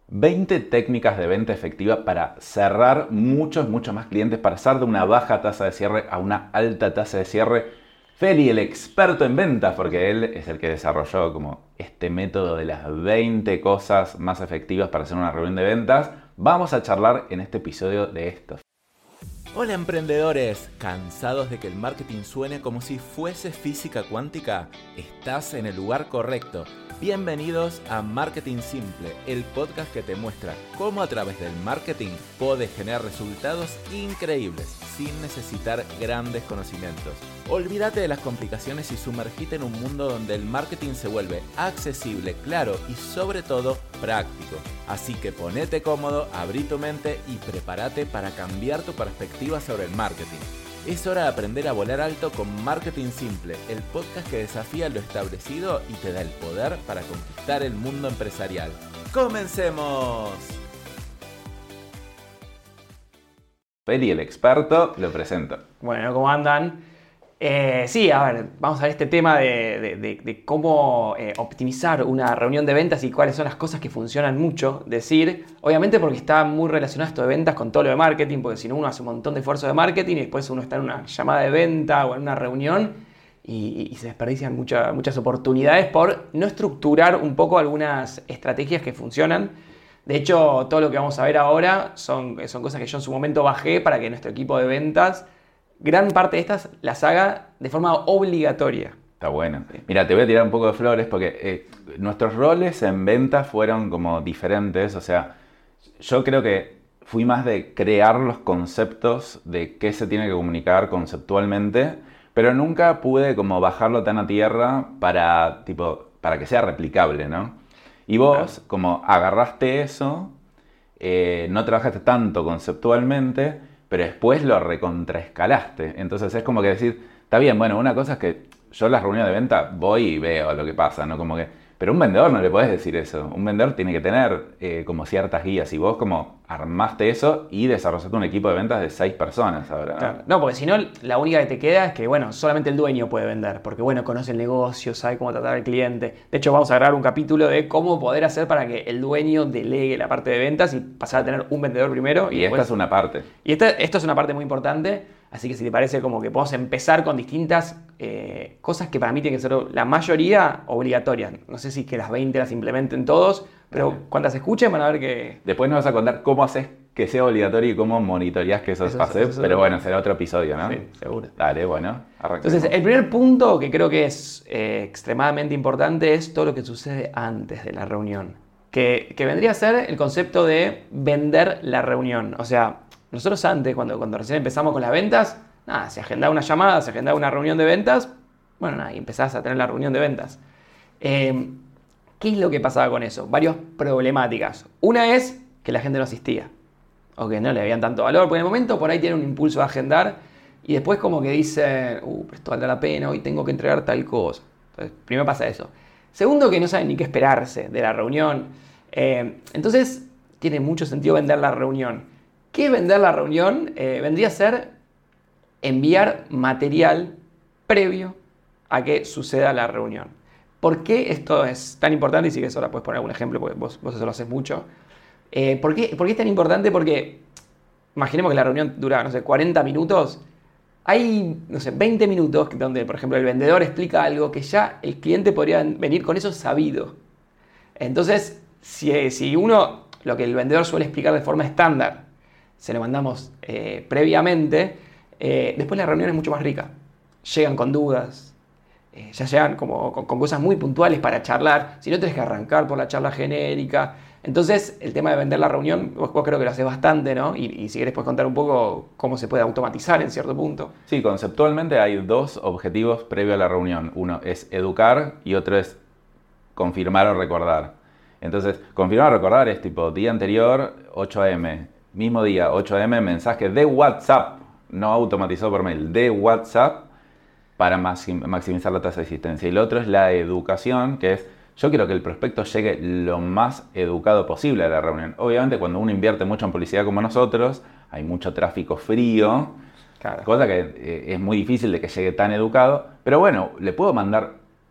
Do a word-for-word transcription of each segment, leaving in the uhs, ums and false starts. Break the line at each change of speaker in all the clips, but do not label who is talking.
veinte técnicas de venta efectiva para cerrar muchos, muchos más clientes, para pasar de una baja tasa de cierre a una alta tasa de cierre. Feli, el experto en ventas, porque él es el que desarrolló como este método de las veinte cosas más efectivas para hacer una reunión de ventas. Vamos a charlar en este episodio de esto.
Hola emprendedores, ¿cansados de que el marketing suene como si fuese física cuántica? Estás en el lugar correcto. Bienvenidos a Marketing Simple, el podcast que te muestra cómo a través del marketing puedes generar resultados increíbles sin necesitar grandes conocimientos. Olvídate de las complicaciones y sumergite en un mundo donde el marketing se vuelve accesible, claro y sobre todo práctico. Así que ponete cómodo, abrí tu mente y prepárate para cambiar tu perspectiva sobre el marketing. Es hora de aprender a volar alto con Marketing Simple, el podcast que desafía lo establecido y te da el poder para conquistar el mundo empresarial. ¡Comencemos!
Feli, el experto, lo presento.
Bueno, ¿cómo andan? Eh, sí, a ver, vamos a ver este tema de, de, de, de cómo eh, optimizar una reunión de ventas y cuáles son las cosas que funcionan mucho decir. Obviamente porque está muy relacionado esto de ventas con todo lo de marketing, porque si no uno hace un montón de esfuerzo de marketing y después uno está en una llamada de venta o en una reunión y, y se desperdician mucha, muchas oportunidades por no estructurar un poco algunas estrategias que funcionan. De hecho, todo lo que vamos a ver ahora son, son cosas que yo en su momento bajé para que nuestro equipo de ventas, gran parte de estas las haga de forma obligatoria.
Está bueno. Mira, te voy a tirar un poco de flores porque eh, nuestros roles en ventas fueron como diferentes. O sea, yo creo que fui más de crear los conceptos de qué se tiene que comunicar conceptualmente, pero nunca pude como bajarlo tan a tierra para, tipo, para que sea replicable, ¿no? Y vos, como agarraste eso, eh, no trabajaste tanto conceptualmente, pero después lo recontraescalaste. Entonces es como que decir, está bien, bueno, una cosa es que yo en las reuniones de venta voy y veo lo que pasa, ¿no? Como que, pero a un vendedor no le podés decir eso. Un vendedor tiene que tener eh, como ciertas guías. Y vos como armaste eso y desarrollaste un equipo de ventas de seis personas ahora, ¿no?
Claro. No, porque si no, la única que te queda es que, bueno, solamente el dueño puede vender. Porque, bueno, conoce el negocio, sabe cómo tratar al cliente. De hecho, vamos a grabar un capítulo de cómo poder hacer para que el dueño delegue la parte de ventas y pasar a tener un vendedor primero.
Y, y
después...
esta es una parte.
Y esta, esto es una parte muy importante. Así que si te parece como que podemos empezar con distintas eh, cosas que para mí tienen que ser la mayoría obligatorias. No sé si que las veinte las implementen todos, pero
Dale.
Cuando las escuchen van a ver que...
Después nos vas a contar cómo haces que sea obligatorio y cómo monitoreás que eso,
Eso-
pase,
eso-
pero bueno, será otro episodio, ¿no?
Sí, seguro.
Dale, bueno, arranquemos.
Entonces, el primer punto que creo que es eh, extremadamente importante es todo lo que sucede antes de la reunión. Que, que vendría a ser el concepto de vender la reunión. O sea, nosotros antes, cuando, cuando recién empezamos con las ventas, nada, se agendaba una llamada, se agendaba una reunión de ventas, bueno, nada, y empezás a tener la reunión de ventas. Eh, ¿Qué es lo que pasaba con eso? Varias problemáticas. Una es que la gente no asistía, o que no le veían tanto valor, porque en el momento por ahí tienen un impulso de agendar, y después como que dicen, uh, pero esto vale la pena, hoy tengo que entregar tal cosa. Entonces, primero pasa eso. Segundo, que no saben ni qué esperarse de la reunión. Eh, entonces, tiene mucho sentido vender la reunión. ¿Qué es vender la reunión? Eh, vendría a ser enviar material previo a que suceda la reunión. ¿Por qué esto es tan importante? Y si quieres ahora puedes poner algún ejemplo, porque vos, vos eso lo haces mucho. Eh, ¿por qué, ¿Por qué es tan importante? Porque imaginemos que la reunión dura, no sé, cuarenta minutos. Hay, no sé, veinte minutos donde, por ejemplo, el vendedor explica algo que ya el cliente podría venir con eso sabido. Entonces, si, si uno, lo que el vendedor suele explicar de forma estándar, se lo mandamos eh, previamente, eh, después la reunión es mucho más rica. Llegan con dudas, eh, ya llegan como, con, con cosas muy puntuales para charlar, si no tenés que arrancar por la charla genérica. Entonces, el tema de vender la reunión, vos, vos creo que lo haces bastante, ¿no? Y, y si querés puedes contar un poco cómo se puede automatizar en cierto punto.
Sí, conceptualmente hay dos objetivos previo a la reunión. Uno es educar y otro es confirmar o recordar. Entonces, confirmar o recordar es tipo día anterior, ocho a eme. Mismo día, ocho a eme, mensaje de WhatsApp, no automatizado por mail, de WhatsApp para maximizar la tasa de asistencia. Y lo otro es la educación, que es, yo quiero que el prospecto llegue lo más educado posible a la reunión. Obviamente cuando uno invierte mucho en publicidad como nosotros, hay mucho tráfico frío,
Claro.
cosa que eh, es muy difícil de que llegue tan educado, pero bueno, le puedo mandar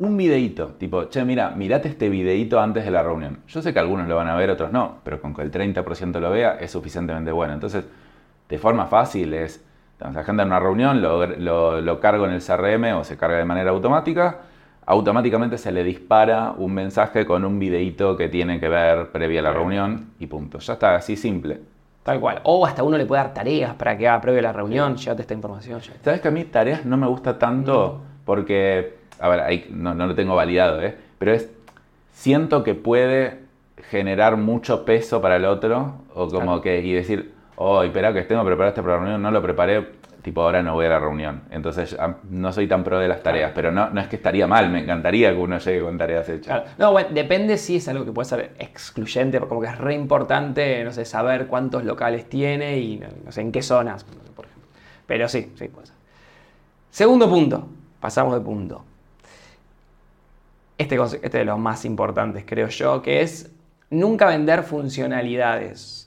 un videíto, tipo, che, mira, mirate este videíto antes de la reunión. Yo sé que algunos lo van a ver, otros no, pero con que el treinta por ciento lo vea es suficientemente bueno. Entonces, de forma fácil es, se agenda en una reunión, lo, lo, lo cargo en el C R M o se carga de manera automática, automáticamente se le dispara un mensaje con un videíto que tiene que ver previa a la reunión y punto. Ya está, así simple.
Tal cual. O hasta uno le puede dar tareas para que haga previo a la reunión, sí. Llévate esta información. Ya.
¿Sabes que a mí tareas no me gusta tanto? No. Porque... A ver, ahí no, no lo tengo validado, ¿eh? Pero es, siento que puede generar mucho peso para el otro, o como claro. que, y decir, oh, espera que tengo preparado este para la reunión, no lo preparé, tipo ahora no voy a la reunión. Entonces no soy tan pro de las tareas, claro. pero no, no es que estaría mal, me encantaría que uno llegue con tareas hechas.
Claro. No, bueno, depende si es algo que puede ser excluyente, como que es re importante, no sé, saber cuántos locales tiene y no sé en qué zonas, por ejemplo. Pero sí, sí puede ser. Segundo punto, pasamos de punto. Este, este es de los más importantes, creo yo, que es nunca vender funcionalidades.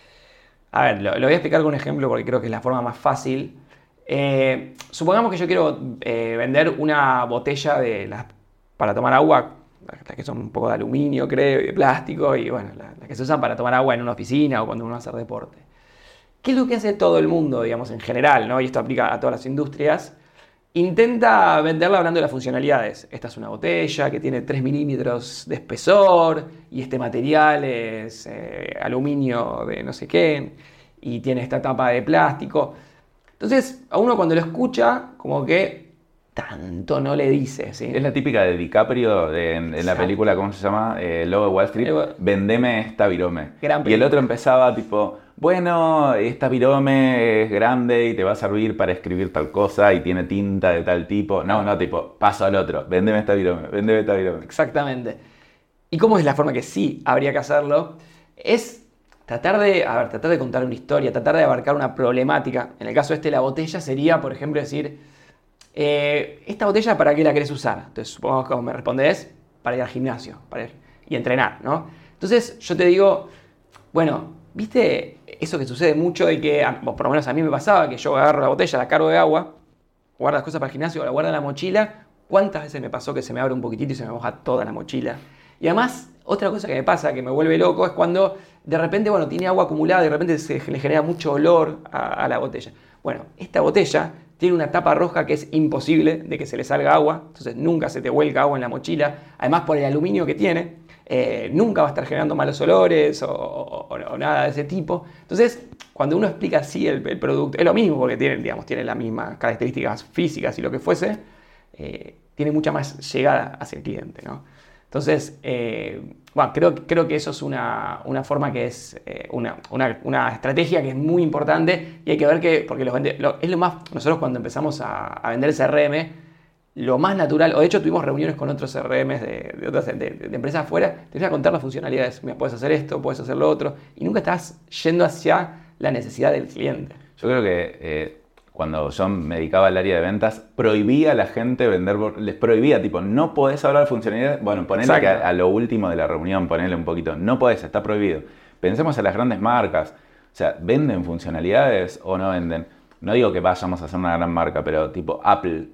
A ver, lo, lo voy a explicar con un ejemplo porque creo que es la forma más fácil. Eh, supongamos que yo quiero eh, vender una botella de las, para tomar agua, las que son un poco de aluminio, creo, y de plástico, y bueno, las, las que se usan para tomar agua en una oficina o cuando uno va a hacer deporte. ¿Qué es lo que hace todo el mundo, digamos, en general, ¿no? Y esto aplica a todas las industrias. Intenta venderla hablando de las funcionalidades. Esta es una botella que tiene tres milímetros de espesor y este material es eh, aluminio de no sé qué y tiene esta tapa de plástico. Entonces, a uno cuando lo escucha, como que tanto no le dice, ¿sí?
Es la típica de DiCaprio de, en, en la película, ¿cómo se llama? Eh, Lobo de Wall Street. El... Vendeme esta virome.
Gran
y el otro empezaba tipo... Bueno, esta virome es grande y te va a servir para escribir tal cosa y tiene tinta de tal tipo. No, no, tipo, paso al otro. Véndeme esta virome, véndeme esta virome.
Exactamente. ¿Y cómo es la forma que sí habría que hacerlo? Es tratar de, a ver, tratar de contar una historia, tratar de abarcar una problemática. En el caso este, la botella sería, por ejemplo, decir, eh, ¿esta botella para qué la querés usar? Entonces, supongo que como me respondes, para ir al gimnasio para ir, y entrenar, ¿no? Entonces, yo te digo, bueno, ¿viste eso que sucede mucho de que, por lo menos a mí me pasaba, que yo agarro la botella, la cargo de agua, guardo las cosas para el gimnasio, la guardo en la mochila? ¿Cuántas veces me pasó que se me abre un poquitito y se me moja toda la mochila? Y además, otra cosa que me pasa, que me vuelve loco, es cuando de repente, bueno, tiene agua acumulada y de repente se le genera mucho olor a, a la botella. Bueno, esta botella tiene una tapa roja que es imposible de que se le salga agua, entonces nunca se te vuelca agua en la mochila. Además, por el aluminio que tiene, Eh, nunca va a estar generando malos olores o, o, o nada de ese tipo. Entonces, cuando uno explica así el, el producto, es lo mismo porque tiene, digamos, tiene las mismas características físicas y lo que fuese, eh, tiene mucha más llegada hacia el cliente, ¿no? Entonces, eh, bueno, creo, creo que eso es una, una forma que es eh, una, una, una estrategia que es muy importante y hay que ver que, porque los vende, lo, es lo más, nosotros cuando empezamos a, a vender el C R M, lo más natural, o de hecho tuvimos reuniones con otros C R Ms de, de otras de, de empresas afuera, te voy a contar las funcionalidades, mira, puedes hacer esto, puedes hacer lo otro, y nunca estás yendo hacia la necesidad del cliente.
Yo creo que eh, cuando yo me dedicaba al área de ventas, prohibía a la gente vender, les prohibía, tipo, no podés hablar de funcionalidades, bueno, ponele que a, a lo último de la reunión, ponele un poquito, no podés, está prohibido. Pensemos en las grandes marcas, o sea, ¿venden funcionalidades o no venden? No digo que vayamos a hacer una gran marca, pero tipo Apple,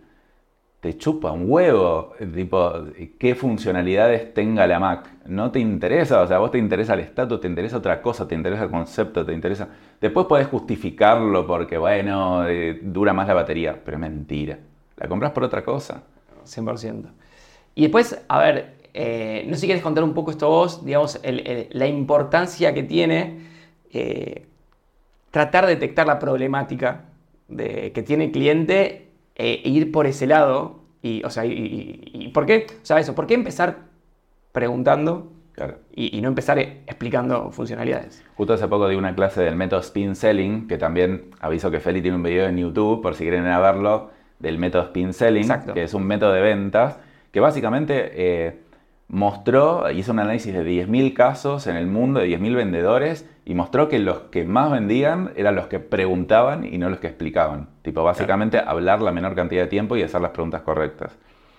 te chupa un huevo, tipo, qué funcionalidades tenga la Mac. No te interesa, o sea, a vos te interesa el estatus, te interesa otra cosa, te interesa el concepto, te interesa... Después podés justificarlo porque, bueno, eh, dura más la batería, pero es mentira. La compras por otra cosa.
cien por ciento. Y después, a ver, eh, no sé si quieres contar un poco esto vos, digamos, el, el, la importancia que tiene eh, tratar de detectar la problemática de, que tiene el cliente e ir por ese lado. Y, o sea, y, y, y ¿por qué? O sea, eso, ¿por qué empezar preguntando claro. y, y no empezar explicando funcionalidades?
Justo hace poco di una clase del método Spin Selling, que también aviso que Feli tiene un video en YouTube, por si quieren ir a verlo, del método Spin Selling, Exacto. que es un método de ventas, que básicamente eh, mostró, hizo un análisis de diez mil casos en el mundo, de diez mil vendedores, y mostró que los que más vendían eran los que preguntaban y no los que explicaban. Tipo, básicamente claro. hablar la menor cantidad de tiempo y hacer las preguntas correctas.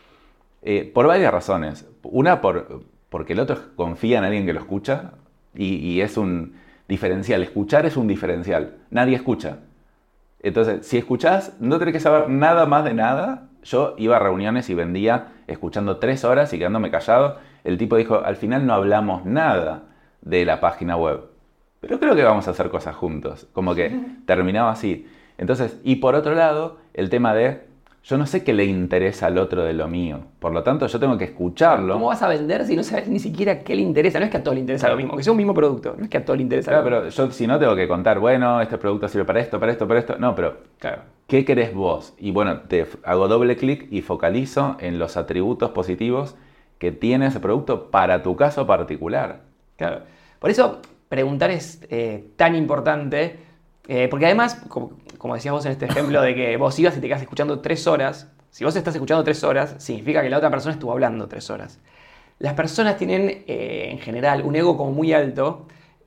Eh, por varias razones. Una, por, porque el otro confía en alguien que lo escucha y, y es un diferencial. Escuchar es un diferencial. Nadie escucha. Entonces, si escuchás, no tenés que saber nada más de nada. Yo iba a reuniones y vendía escuchando tres horas y quedándome callado. El tipo dijo, al final no hablamos nada de la página web, pero creo que vamos a hacer cosas juntos. Como que terminaba así. Entonces, y por otro lado, el tema de, yo no sé qué le interesa al otro de lo mío. Por lo tanto, yo tengo que escucharlo.
¿Cómo vas a vender si no sabes ni siquiera qué le interesa? No es que a todos le interesa lo mismo, que sea un mismo producto. No es que a todos le interesa
Claro,
lo mismo.
pero yo si no tengo que contar, bueno, este producto sirve para esto, para esto, para esto. No, pero
Claro.
¿qué querés vos? Y bueno, te hago doble clic y focalizo en los atributos positivos que tiene ese producto para tu caso particular.
Claro. Por eso preguntar es eh, tan importante, eh, porque además, como, como decías vos en este ejemplo de que vos ibas y te quedas escuchando tres horas, si vos estás escuchando tres horas, significa que la otra persona estuvo hablando tres horas. Las personas tienen, eh, en general, un ego como muy alto,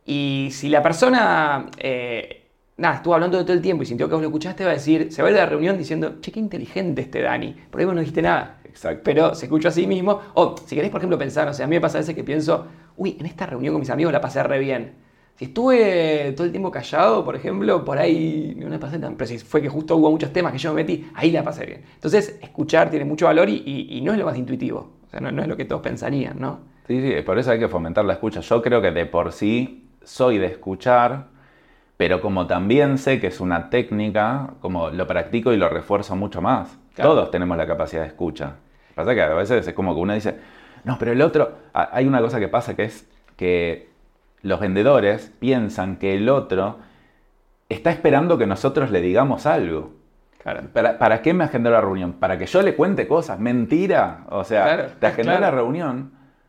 y si la persona, eh, nada, estuvo hablando de todo el tiempo y sintió que vos lo escuchaste, va a decir, se va a ir de la reunión diciendo, che, qué inteligente este Dani, por ahí vos no dijiste nada.
Exacto.
Pero se escuchó a sí mismo. O si querés, por ejemplo, pensar, o sea, a mí me pasa a veces que pienso, uy, en esta reunión con mis amigos la pasé re bien. Si estuve todo el tiempo callado, por ejemplo, por ahí no la pasé tan... Pero si fue que justo hubo muchos temas que yo me metí, ahí la pasé bien. Entonces, escuchar tiene mucho valor y, y, y no es lo más intuitivo. O sea, no, no es lo que todos pensarían, ¿no?
Sí, sí, por eso hay que fomentar la escucha. Yo creo que de por sí soy de escuchar, pero como también sé que es una técnica, como lo practico y lo refuerzo mucho más.
Claro.
Todos tenemos la capacidad de escucha. Pasa que a veces es como que uno dice, no, pero el otro... Hay una cosa que pasa que es que los vendedores piensan que el otro está esperando que nosotros le digamos algo.
Claro.
¿Para, ¿Para qué me agendó la reunión? ¿Para que yo le cuente cosas? Mentira. O sea,
Claro,
te agendó
claro.
la reunión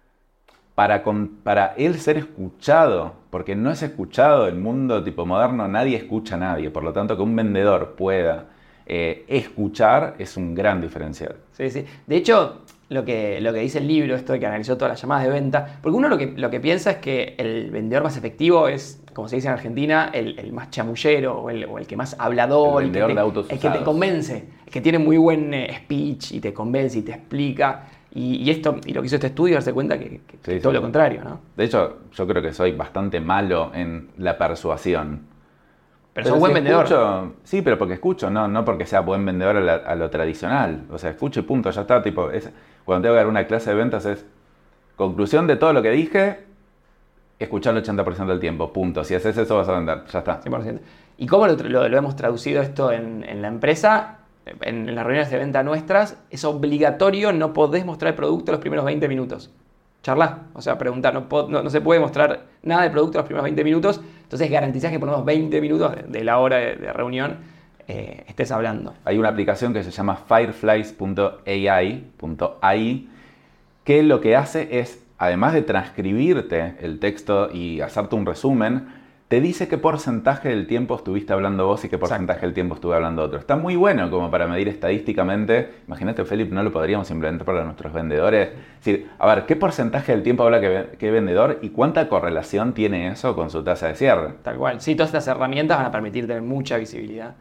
para, con, para él ser escuchado. Porque no es escuchado el mundo tipo moderno, nadie escucha a nadie. Por lo tanto, que un vendedor pueda eh, escuchar es un gran diferencial.
Sí, sí. De hecho, lo que, lo que dice el libro, esto de que analizó todas las llamadas de venta, porque uno lo que, lo que piensa es que el vendedor más efectivo es, como se dice en Argentina, el, el más chamullero o el, o el que más hablador,
El vendedor
que te,
de autos
el que te
usados.
convence, el que tiene muy buen eh, speech y te convence y te explica. Y, y esto y lo que hizo este estudio es darse cuenta que, que, que
Sí,
todo
sí.
lo contrario, ¿no?
De hecho, yo creo que soy bastante malo en la persuasión.
Pero sos buen
si
vendedor.
escucho- sí, pero porque escucho, no, no porque sea buen vendedor a, la- a lo tradicional. O sea, escucho y punto, ya está. Tipo, es, cuando tengo que dar una clase de ventas es conclusión de todo lo que dije, escuchar el ochenta por ciento del tiempo, punto. Si haces eso vas a vender, ya está.
cien por ciento. ¿Y cómo lo, lo- lo hemos traducido esto en, en la empresa? En, en las reuniones de venta nuestras, es obligatorio, no podés mostrar el producto los primeros veinte minutos. Charla, o sea, preguntar, no, po- no, no se puede mostrar nada del producto los primeros veinte minutos, entonces garantizás que por unos veinte minutos de, de la hora de, de reunión eh, estés hablando.
Hay una aplicación que se llama fireflies punto a i que lo que hace es, además de transcribirte el texto y hacerte un resumen, te dice qué porcentaje del tiempo estuviste hablando vos y qué porcentaje del tiempo estuve hablando otro. Está muy bueno como para medir estadísticamente. Imagínate, Felipe, no lo podríamos implementar para nuestros vendedores. Es decir, a ver, ¿qué porcentaje del tiempo habla qué, qué vendedor y cuánta correlación tiene eso con su tasa de cierre?
Tal cual. Sí, todas estas herramientas van a permitir tener mucha visibilidad.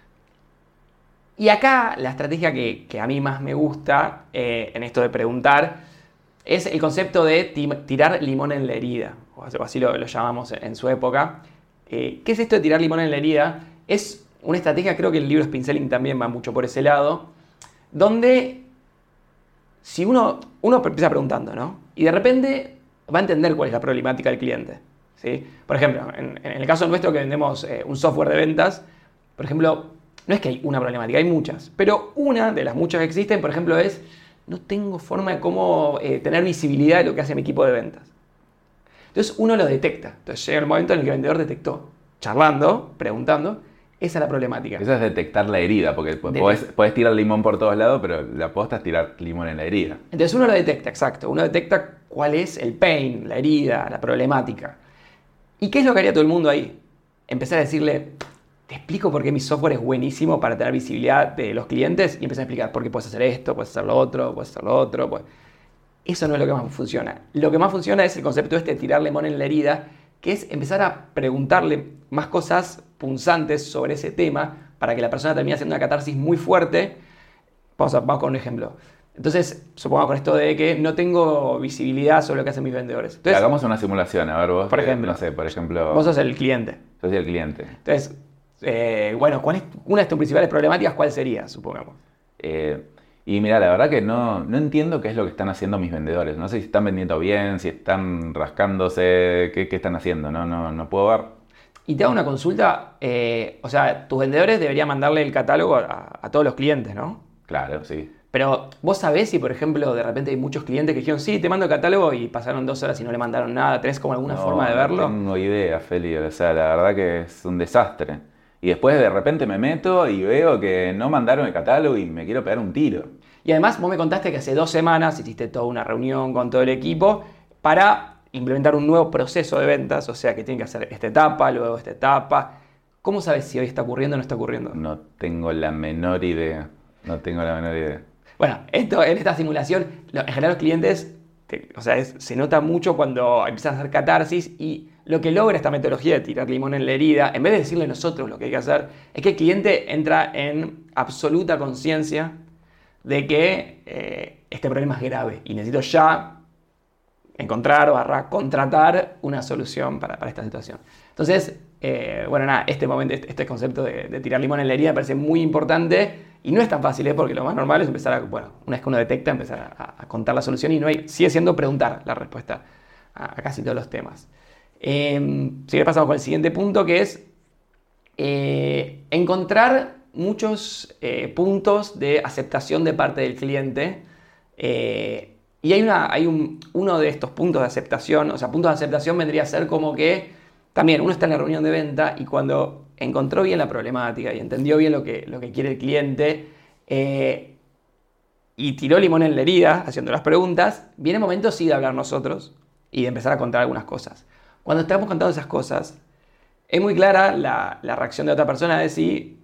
Y acá la estrategia que, que a mí más me gusta eh, en esto de preguntar es el concepto de tim- tirar limón en la herida, o así- o así lo, lo llamamos en, en su época. Eh, ¿Qué es esto de tirar limón en la herida? Es una estrategia, creo que el libro Spinselling también va mucho por ese lado, donde si uno, uno empieza preguntando, ¿no? Y de repente va a entender cuál es la problemática del cliente, ¿sí? Por ejemplo, en, en el caso nuestro que vendemos eh, un software de ventas, por ejemplo, no es que hay una problemática, hay muchas, pero una de las muchas que existen, por ejemplo, es no tengo forma de cómo eh, tener visibilidad de lo que hace mi equipo de ventas. Entonces uno lo detecta. Entonces llega el momento en el que el vendedor detectó, charlando, preguntando, esa es la problemática.
Eso es detectar la herida, porque
De-
podés, podés tirar limón por todos lados, pero la posta es tirar limón en la herida.
Entonces uno lo detecta, exacto. Uno detecta cuál es el pain, la herida, la problemática. ¿Y qué es lo que haría todo el mundo ahí? Empezar a decirle, te explico por qué mi software es buenísimo para tener visibilidad de los clientes y empezar a explicar por qué puedes hacer esto, puedes hacer lo otro, puedes hacer lo otro. Pues... Eso no es lo que más funciona. Lo que más funciona es el concepto este de tirar limón en la herida, que es empezar a preguntarle más cosas punzantes sobre ese tema para que la persona termine haciendo una catarsis muy fuerte. Vamos, a, vamos con un ejemplo. Entonces, supongamos con esto de que no tengo visibilidad sobre lo que hacen mis vendedores. Entonces,
Hagamos una simulación, a ver vos.
Por
eh,
ejemplo.
No sé, por ejemplo.
vos sos el cliente.
Yo soy el cliente.
Entonces, eh, bueno, ¿cuál es una de tus principales problemáticas? ¿Cuál sería, supongamos?
Eh, Y mira, la verdad que no, no entiendo qué es lo que están haciendo mis vendedores. No sé si están vendiendo bien, si están rascándose, qué, qué están haciendo. No, no, no puedo ver.
Y te hago una consulta, eh, o sea, tus vendedores deberían mandarle el catálogo a, a todos los clientes, ¿no?
Claro, sí.
Pero vos sabés si, por ejemplo, de repente hay muchos clientes que dijeron, sí, te mando el catálogo y pasaron dos horas y no le mandaron nada. ¿Tenés como alguna
No,
forma de verlo?
No tengo idea, Feli. O sea, la verdad que es un desastre. Y después de repente me meto y veo que no mandaron el catálogo y me quiero pegar un tiro.
Y además vos me contaste que hace dos semanas hiciste toda una reunión con todo el equipo para implementar un nuevo proceso de ventas, o sea que tienen que hacer esta etapa, luego esta etapa. ¿Cómo sabes si hoy está ocurriendo o no está ocurriendo?
No tengo la menor idea. No tengo la menor idea.
Bueno, esto, en esta simulación, en general los clientes, te, o sea, es, se nota mucho cuando empiezan a hacer catarsis y lo que logra esta metodología de tirar limón en la herida, en vez de decirle a nosotros lo que hay que hacer, es que el cliente entra en absoluta conciencia de que eh, este problema es grave y necesito ya encontrar barra contratar una solución para, para esta situación. Entonces, eh, bueno, nada, este momento, este, este concepto de, de tirar limón en la herida me parece muy importante y no es tan fácil, ¿eh? Porque lo más normal es empezar a, bueno, una vez que uno detecta, empezar a, a contar la solución y no hay, sigue siendo preguntar la respuesta a, a casi todos los temas. Eh, si pasamos con el siguiente punto, que es eh, encontrar muchos eh, puntos de aceptación de parte del cliente. Eh, y hay, una, hay un, uno de estos puntos de aceptación, o sea, puntos de aceptación vendría a ser como que también uno está en la reunión de venta y cuando encontró bien la problemática y entendió bien lo que, lo que quiere el cliente eh, y tiró limón en la herida haciendo las preguntas, viene el momento sí de hablar nosotros y de empezar a contar algunas cosas. Cuando estamos contando esas cosas, es muy clara la, la reacción de otra persona de si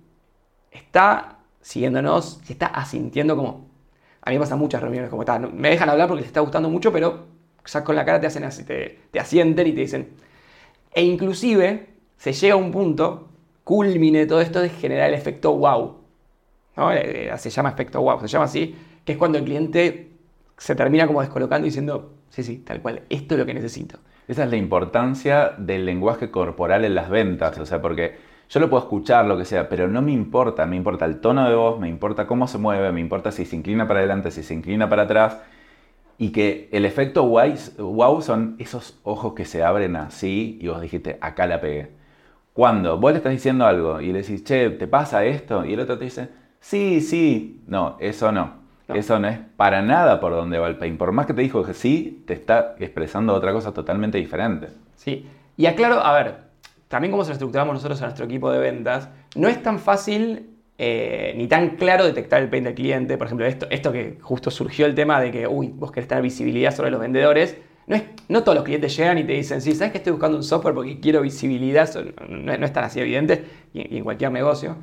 está siguiéndonos, si está asintiendo como... A mí me pasan muchas reuniones como está, me dejan hablar porque les está gustando mucho, pero ya con la cara te hacen así, te, te asienten y te dicen... E inclusive se llega a un punto, culmine de todo esto, de generar el efecto wow. ¿No? Se llama efecto wow, se llama así, que es cuando el cliente se termina como descolocando y diciendo, sí, sí, tal cual, esto es lo que necesito.
Esa es la importancia del lenguaje corporal en las ventas, o sea, porque yo lo puedo escuchar, lo que sea, pero no me importa, me importa el tono de voz, me importa cómo se mueve, me importa si se inclina para adelante, si se inclina para atrás, y que el efecto wow son esos ojos que se abren así y vos dijiste, acá la pegué. Cuando vos le estás diciendo algo y le decís, che, ¿te pasa esto? Y el otro te dice, sí, sí, no, eso no. No. Eso no es para nada por donde va el pain. Por más que te dijo que sí, te está expresando otra cosa totalmente diferente.
Sí, y aclaro, a ver, también como se lo estructuramos nosotros a nuestro equipo de ventas, no es tan fácil eh, ni tan claro detectar el pain del cliente. Por ejemplo, esto, esto que justo surgió el tema de que, uy, vos querés tener visibilidad sobre los vendedores. No, es, no todos los clientes llegan y te dicen, sí, ¿sabes que estoy buscando un software porque quiero visibilidad? No, no es tan así evidente, y, y en cualquier negocio.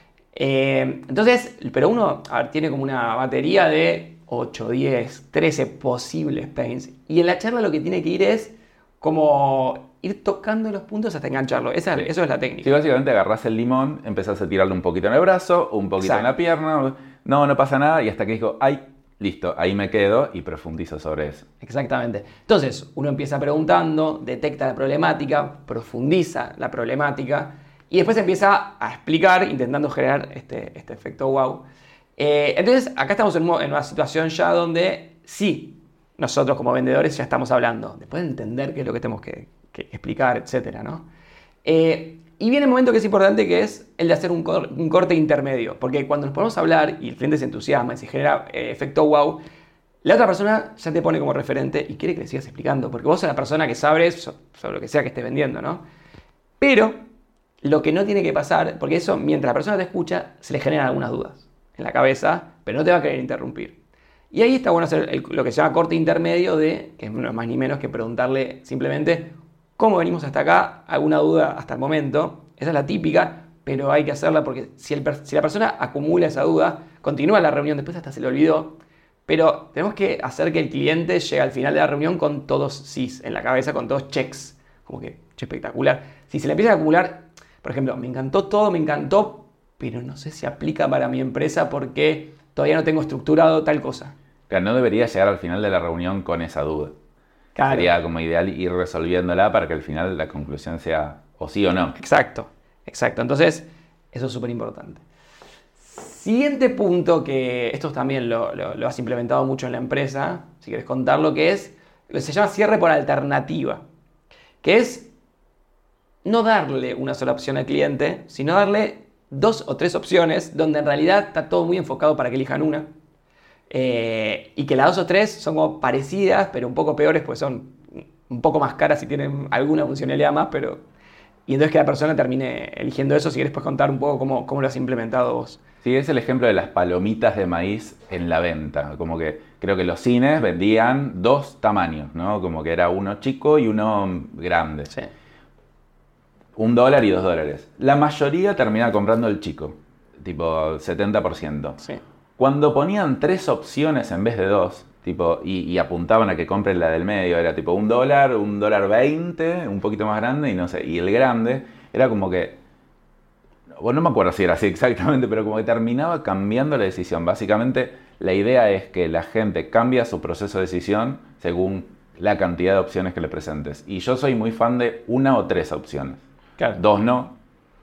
Eh, entonces, pero uno a ver, tiene como una batería de ocho, diez, trece posibles pains y en la charla lo que tiene que ir es como ir tocando los puntos hasta engancharlo. Esa, sí. Eso es la técnica.
Sí, básicamente agarrás el limón, empezás a tirarle un poquito en el brazo, un poquito Exacto. en la pierna, no, no pasa nada y hasta que dijo, ay, listo, ahí me quedo y profundizo sobre eso.
Exactamente. Entonces, uno empieza preguntando, detecta la problemática, profundiza la problemática y después empieza a explicar, intentando generar este, este efecto wow. Eh, entonces, acá estamos en, en una situación ya donde sí, nosotros como vendedores ya estamos hablando, después de entender qué es lo que tenemos que, que explicar, etcétera, ¿no? Eh, y viene el momento que es importante, que es el de hacer un, cor un corte intermedio. Porque cuando nos ponemos a hablar y el cliente se entusiasma y se genera eh, efecto wow, la otra persona ya te pone como referente y quiere que le sigas explicando. Porque vos sos la persona que sabes sobre lo que sea que estés vendiendo, ¿no? Pero lo que no tiene que pasar, porque eso, mientras la persona te escucha, se le generan algunas dudas en la cabeza, pero no te va a querer interrumpir. Y ahí está bueno hacer el, lo que se llama corte intermedio de, que no es más ni menos que preguntarle simplemente cómo venimos hasta acá, alguna duda hasta el momento. Esa es la típica, pero hay que hacerla porque si, el, si la persona acumula esa duda, continúa la reunión, después hasta se le olvidó, pero tenemos que hacer que el cliente llegue al final de la reunión con todos sís en la cabeza, con todos checks, como que, che, espectacular. Si se le empieza a acumular, por ejemplo, me encantó todo, me encantó, pero no sé si aplica para mi empresa porque todavía no tengo estructurado tal cosa.
Claro, no debería llegar al final de la reunión con esa duda. Claro. Sería como ideal ir resolviéndola para que al final la conclusión sea o sí o no.
Exacto, exacto. Entonces, eso es súper importante. Siguiente punto, que esto también lo, lo, lo has implementado mucho en la empresa, si quieres contarlo, que es, se llama cierre por alternativa, que es no darle una sola opción al cliente, sino darle dos o tres opciones donde en realidad está todo muy enfocado para que elijan una. Eh, y que las dos o tres son como parecidas, pero un poco peores, pues son un poco más caras y tienen alguna funcionalidad más, pero... Y entonces que la persona termine eligiendo eso. Si quieres, puedes contar un poco cómo, cómo lo has implementado vos.
Sí, es el ejemplo de las palomitas de maíz en la venta. Como que creo que los cines vendían dos tamaños, ¿no? Como que era uno chico y uno grande.
Sí.
Un dólar y dos dólares. La mayoría termina comprando el chico, tipo setenta por ciento.
Sí.
Cuando ponían tres opciones en vez de dos, tipo, y, y apuntaban a que compren la del medio, era tipo un dólar, un dólar veinte, un poquito más grande, y no sé, y el grande era como que, bueno, no me acuerdo si era así exactamente, pero como que terminaba cambiando la decisión. Básicamente, la idea es que la gente cambia su proceso de decisión según la cantidad de opciones que le presentes. Y yo soy muy fan de una o tres opciones.
Claro.
Dos no,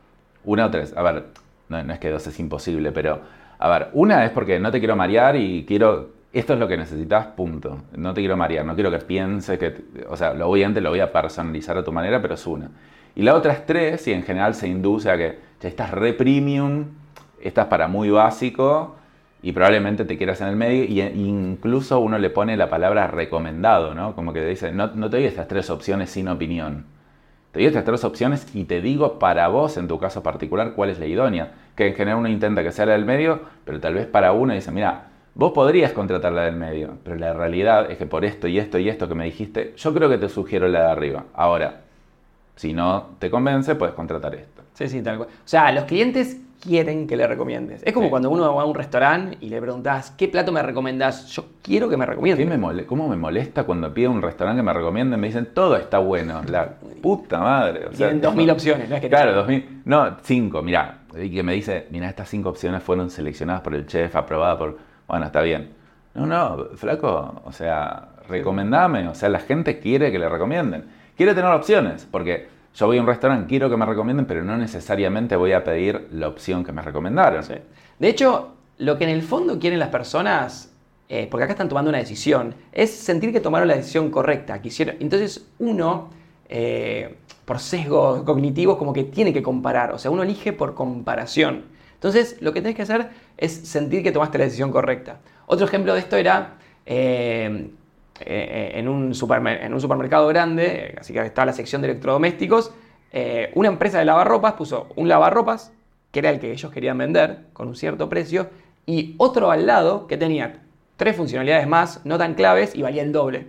una o tres. A ver, no, no es que dos es imposible, pero, a ver, una es porque no te quiero marear y quiero, esto es lo que necesitas, punto. No te quiero marear, no quiero que pienses que, o sea, lo obviamente lo voy a personalizar a tu manera, pero es una. Y la otra es tres, y en general se induce a que ya estás re premium, estás para muy básico, y probablemente te quieras en el medio, y incluso uno le pone la palabra recomendado, ¿no? Como que dice, no, no te doy estas tres opciones sin opinión. Te doy estas tres opciones y te digo para vos, en tu caso particular, cuál es la idónea. Que en general uno intenta que sea la del medio, pero tal vez para uno dice, mira, vos podrías contratar la del medio, pero la realidad es que por esto y esto y esto que me dijiste, yo creo que te sugiero la de arriba. Ahora, si no te convence, puedes contratar esto.
Sí, sí, tal cual. O sea, los clientes quieren que le recomiendes. Es como
Sí.
cuando uno va a un restaurante y le preguntas, ¿qué plato me recomendás? Yo quiero que me recomiendes.
¿Qué me mole- ¿Cómo me molesta cuando pido un restaurante que me recomienden? Me dicen, todo está bueno. La puta madre. O sea,
Tienen dos mil opciones, no es que
Claro,
te-
dos mil. No, cinco, mirá. Y que me dice, mira, estas cinco opciones fueron seleccionadas por el chef, aprobadas por... Bueno, está bien. No, no, flaco, o sea, recomendame. O sea, la gente quiere que le recomienden. Quiere tener opciones, porque yo voy a un restaurante, quiero que me recomienden, pero no necesariamente voy a pedir la opción que me recomendaron.
Sí. De hecho, lo que en el fondo quieren las personas, eh, porque acá están tomando una decisión, es sentir que tomaron la decisión correcta. Que hicieron. Entonces uno, eh, por sesgos cognitivos, como que tiene que comparar. O sea, uno elige por comparación. Entonces, lo que tenés que hacer es sentir que tomaste la decisión correcta. Otro ejemplo de esto era... Eh, Eh, en, un supermer- en un supermercado grande, así que está la sección de electrodomésticos, eh, una empresa de lavarropas puso un lavarropas, que era el que ellos querían vender, con un cierto precio, y otro al lado que tenía tres funcionalidades más, no tan claves, y valía el doble.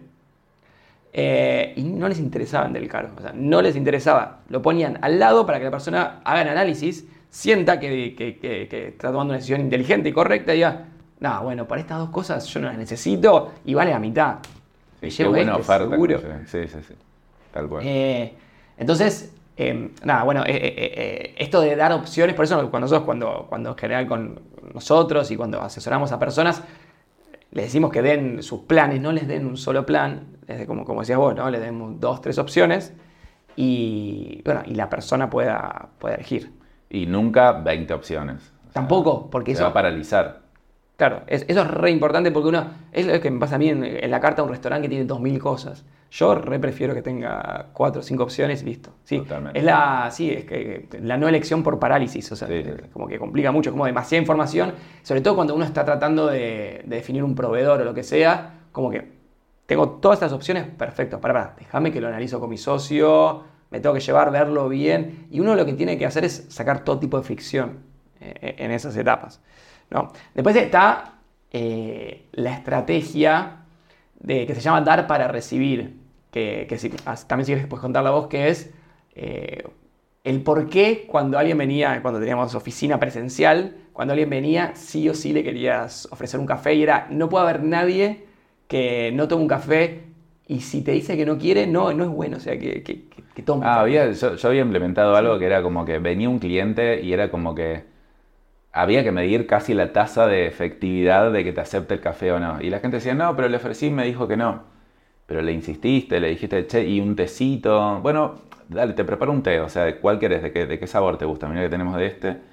Eh, y no les interesaba vender el caro, o sea, no les interesaba. Lo ponían al lado para que la persona haga el análisis, sienta que, que, que, que está tomando una decisión inteligente y correcta, y diga, no, bueno, para estas dos cosas yo no las necesito, y vale la mitad.
Sí,
Me
qué
llevo
buena
este,
oferta.
seguro.
Sí, sí, sí. Tal cual.
Eh, entonces, eh, nada, bueno, eh, eh, eh, esto de dar opciones, por eso cuando nosotros, cuando, cuando en general con nosotros y cuando asesoramos a personas, les decimos que den sus planes, no les den un solo plan, desde como, como decías vos, ¿no? Les den dos, tres opciones y, bueno, y la persona pueda, pueda elegir.
Y nunca veinte opciones. O sea,
Tampoco, porque
se
eso...
va a paralizar.
Claro, es- eso es re importante porque uno, es lo que me pasa a mí en, en la carta de un restaurante que tiene dos mil cosas. Yo re prefiero que tenga cuatro o cinco opciones y listo. Sí,
Totalmente.
es la, sí, es que la no elección por parálisis, o sea,
Sí, sí, sí.
como que complica mucho, como demasiada información, sobre todo cuando uno está tratando de, de definir un proveedor o lo que sea, como que tengo todas estas opciones, perfecto, para, para, déjame que lo analizo con mi socio, me tengo que llevar, verlo bien, y uno lo que tiene que hacer es sacar todo tipo de fricción eh, en esas etapas, ¿no? Después está eh, la estrategia de, que se llama dar para recibir, que, que si, también si quieres puedes contarla vos, que es eh, el por qué cuando alguien venía, cuando teníamos oficina presencial, cuando alguien venía, sí o sí le querías ofrecer un café y era, no puede haber nadie que no tome un café y si te dice que no quiere, no, no es bueno, o sea, que, que, que, que tome.
Ah, había, yo, yo había implementado algo que era como que venía un cliente y era como que había que medir casi la tasa de efectividad de que te acepte el café o no. Y la gente decía, no, pero le ofrecí y me dijo que no. Pero le insististe, le dijiste, che, y un tecito. Bueno, dale, te preparo un té. O sea, ¿cuál querés? ¿De qué, de qué sabor te gusta? Mira que tenemos de este.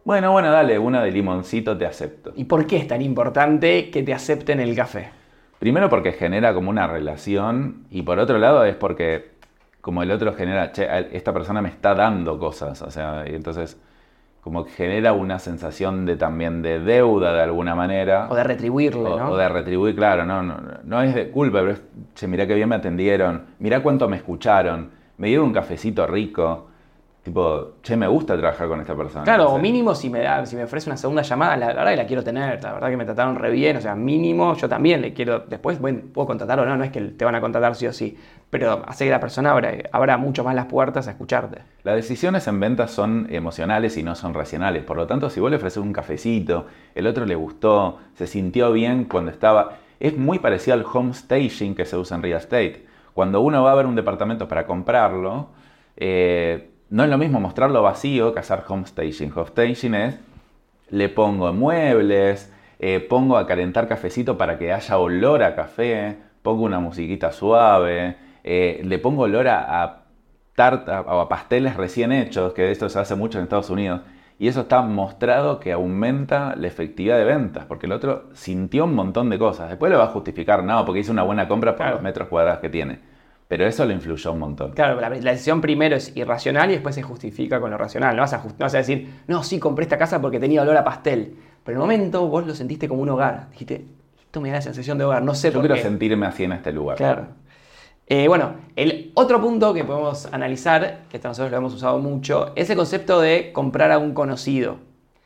Bueno, bueno, dale, una de limoncito te acepto.
¿Y por qué es tan importante que te acepten el café?
Primero porque genera como una relación y por otro lado es porque como el otro genera, che, esta persona me está dando cosas, o sea, y entonces como que genera una sensación de también de deuda de alguna manera.
O de retribuirle,
o,
¿no?
O de retribuir, claro, no, no, no es de culpa, pero es, che, mirá qué bien me atendieron, mirá cuánto me escucharon, me dieron un cafecito rico. Tipo, che, me gusta trabajar con esta persona.
Claro,
o sea,
o mínimo si me da, si me ofrece una segunda llamada, la, la verdad que la quiero tener, la verdad que me trataron re bien, o sea, mínimo yo también le quiero, después bueno, puedo contratar o no, no es que te van a contratar sí o sí, pero hace que la persona abra, abra mucho más las puertas a escucharte.
Las decisiones en ventas son emocionales y no son racionales, por lo tanto, si vos le ofreces un cafecito, el otro le gustó, se sintió bien cuando estaba... Es muy parecido al home staging que se usa en real estate. Cuando uno va a ver un departamento para comprarlo, eh, no es lo mismo mostrarlo vacío que hacer home staging. Home staging es, le pongo muebles, eh, pongo a calentar cafecito para que haya olor a café, pongo una musiquita suave, eh, le pongo olor a, a tarta o a pasteles recién hechos, que esto se hace mucho en Estados Unidos. Y eso está mostrado que aumenta la efectividad de ventas, porque el otro sintió un montón de cosas. Después le va a justificar, no, porque hizo una buena compra por
Claro.
los metros cuadrados que tiene. Pero eso le influyó un montón.
Claro, la, la decisión primero es irracional y después se justifica con lo racional. No vas, a just- no vas a decir, no, sí, compré esta casa porque tenía olor a pastel. Pero en el momento vos lo sentiste como un hogar. Dijiste, esto me da la sensación de hogar, no sé
Yo
por
quiero
qué.
sentirme así en este lugar.
Claro. Eh, bueno, el otro punto que podemos analizar, que esto nosotros lo hemos usado mucho, es el concepto de comprar a un conocido.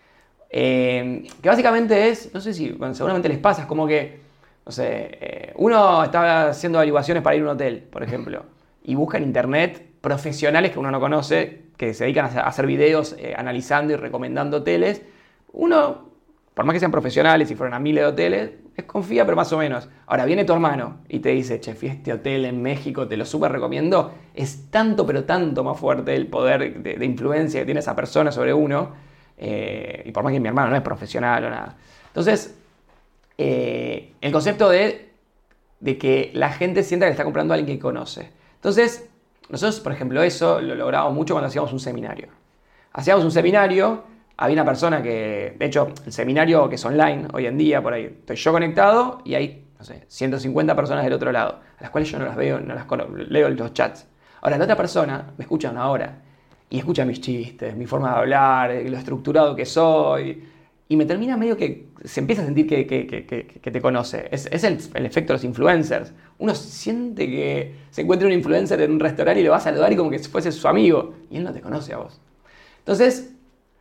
Eh, que básicamente es, no sé si, bueno, seguramente les pasa, es como que, no sé, eh, uno está haciendo averiguaciones para ir a un hotel, por ejemplo, y busca en internet profesionales que uno no conoce, que se dedican a hacer- a hacer videos eh, analizando y recomendando hoteles. Uno, por más que sean profesionales y fueron a miles de hoteles, desconfía, pero más o menos. Ahora viene tu hermano y te dice, che, fui a este hotel en México, te lo súper recomiendo. Es tanto, pero tanto más fuerte el poder de, de influencia que tiene esa persona sobre uno. eh, y por más que mi hermano no es profesional o nada. Entonces, eh, el concepto de, de que la gente sienta que le está comprando a alguien que conoce. Entonces, nosotros, por ejemplo, eso lo lográbamos mucho cuando hacíamos un seminario. Hacíamos un seminario, había una persona que, de hecho, el seminario que es online hoy en día, por ahí estoy yo conectado y hay, no sé, ciento cincuenta personas del otro lado, a las cuales yo no las veo, no las conozco, leo los chats. Ahora, la otra persona me escucha una hora y escucha mis chistes, mi forma de hablar, lo estructurado que soy, y me termina medio que se empieza a sentir que, que, que, que, que te conoce. Es, es el, el efecto de los influencers. Uno siente que se encuentra un influencer en un restaurante y lo va a saludar y como que fuese su amigo, y él no te conoce a vos. Entonces,